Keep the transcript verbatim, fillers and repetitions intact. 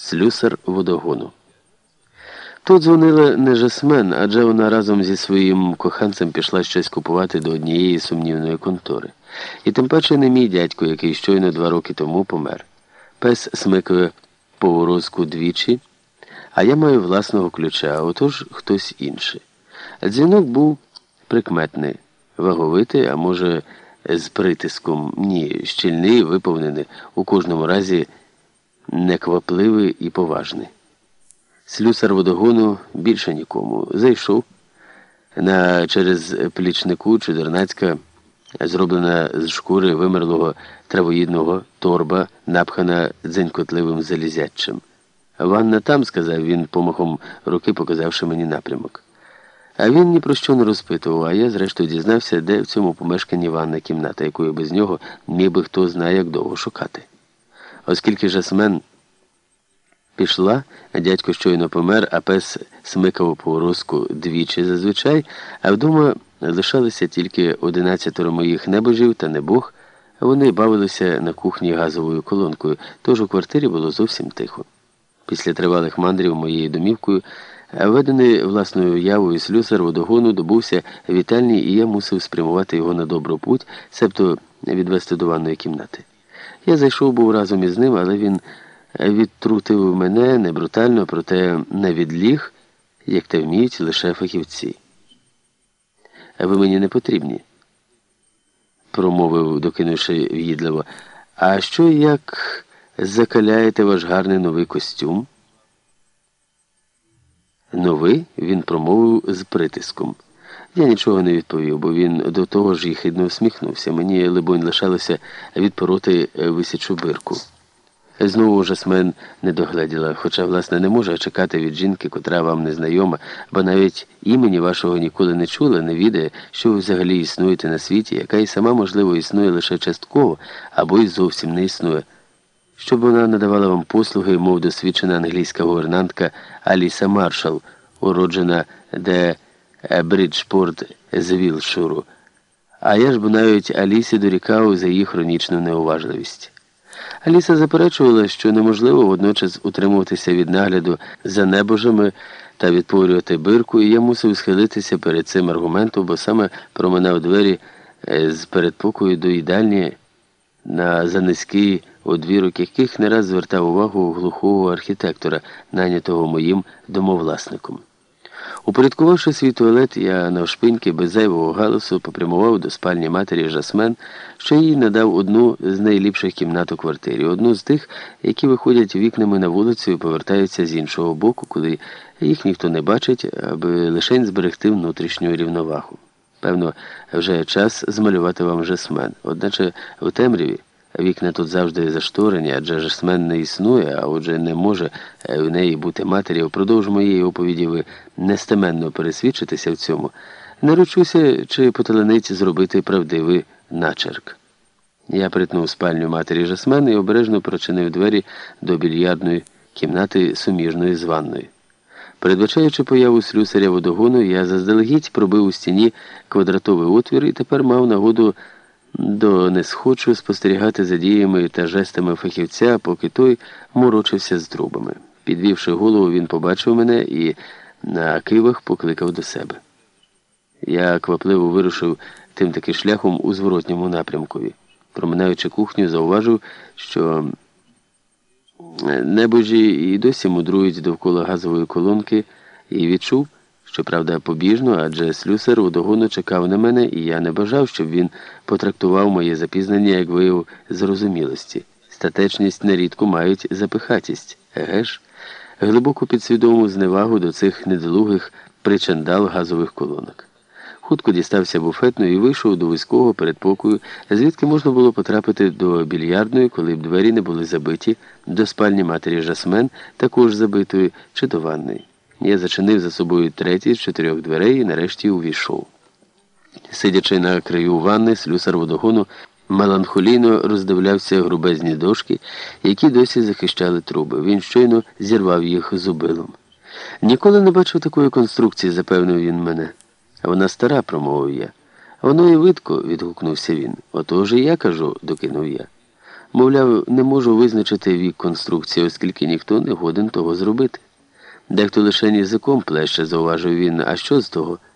слюсар водогону. Тут дзвонила не Жасмен, адже вона разом зі своїм коханцем пішла щось купувати до однієї сумнівної контори. І тим паче не мій дядько, який щойно два роки тому помер. Пес смикає поворозку двічі, а я маю власного ключа, а отож хтось інший. Дзвінок був прикметний, ваговитий, а може з притиском, ні, щільний, виповнений, у кожному разі неквапливий і поважний. Слюсар водогону більше нікому. Зайшов. На через плічнику чудернацька, зроблена з шкури вимерлого травоїдного торба, напхана дзенькотливим залізячим. «Ванна там», – сказав він, помахом руки показавши мені напрямок. А він ні про що не розпитував, а я зрештою дізнався, де в цьому помешканні ванна кімната, якою без нього міг би хто знає, як довго шукати. Оскільки Жасмен пішла, дядько щойно помер, а пес смикав поворозку двічі зазвичай, а вдома лишалися тільки одинадцятеро моїх небожів та небог, вони бавилися на кухні газовою колонкою, тож у квартирі було зовсім тихо. Після тривалих мандрів моєю домівкою, ведений власною уявою слюсар водогону добувся вітальні, і я мусив спрямувати його на добру путь, себто відвести до ванної кімнати. Я зайшов був разом із ним, але він відтрутив мене не брутально, проте не відліг, як те вміють лише фахівці. «Ви мені не потрібні», – промовив, докинувши в'їдливо. «А що, як закаляєте ваш гарний новий костюм?» «Новий?» – він промовив з притиском. Я нічого не відповів, бо він до того ж єхидно усміхнувся. Мені, либонь, лишалося відпороти висячу бирку. Знову Жасмен не догледіла, хоча, власне, не може чекати від жінки, котра вам не знайома, бо навіть імені вашого ніколи не чула, не відає, що ви взагалі існуєте на світі, яка і сама, можливо, існує лише частково, або й зовсім не існує. Щоб вона надавала вам послуги, мов досвідчена англійська гувернантка Аліса Маршал, уроджена де Бриджпорт з Вілширу. А я ж бо навіть Алісі дорікав за її хронічну неуважливість. Аліса заперечувала, що неможливо водночас утримуватися від нагляду за небожами та відтворювати бирку, і я мусив схилитися перед цим аргументом, бо саме проминав двері з передпокою до їдальні на занизький одвірок, яких не раз звертав увагу глухого архітектора, найнятого моїм домовласником. Упорядкувавши свій туалет, я навшпиньки без зайвого галасу попрямував до спальні матері Жасмен, що їй надав одну з найліпших кімнат у квартирі, одну з тих, які виходять вікнами на вулицю і повертаються з іншого боку, коли їх ніхто не бачить, аби лишень зберегти внутрішню рівновагу. Певно, вже час змалювати вам Жасмен, одначе в темряві. Вікна тут завжди зашторені, адже Жасмен не існує, а отже не може в неї бути матері. Впродовж моєї оповіді ви нестеменно пересвідчитеся в цьому. Не ручуся, чи по телениці зробити правдивий начерк. Я притнув спальню матері Жасмен і обережно прочинив двері до більярдної кімнати суміжної з ванною. Передбачаючи появу слюсаря водогону, я заздалегідь пробив у стіні квадратовий отвір і тепер мав нагоду до несхочу спостерігати за діями та жестами фахівця, поки той морочився з трубами. Підвівши голову, він побачив мене і на кивах покликав до себе. Я квапливо вирушив тим таки шляхом у зворотньому напрямкові. Проминаючи кухню, зауважив, що небожі і досі мудрують довкола газової колонки, і відчув, щоправда, побіжно, адже слюсар водогону чекав на мене, і я не бажав, щоб він потрактував моє запізнення як вияв зрозумілості. Статечність нерідко мають запихатість, еге ж? Глибоку підсвідому зневагу до цих недолугих причандал газових колонок. Хутко дістався буфетної і вийшов до вузького передпокою, звідки можна було потрапити до більярдної, коли б двері не були забиті, до спальні матері Жасмен, також забитої, чи до ванної. Я зачинив за собою третій з чотирьох дверей і нарешті увійшов. Сидячи на краю ванни, слюсар водогону меланхолійно роздивлявся грубезні дошки, які досі захищали труби. Він щойно зірвав їх зубилом. «Ніколи не бачив такої конструкції», – запевнив він мене. «Вона стара», – промовив я. «Воно і видко», – відгукнувся він. «Отож і я кажу», – докинув я. Мовляв, не можу визначити вік конструкції, оскільки ніхто не годен того зробити. Дехто лише язиком плеще, зауважив він, а що з того?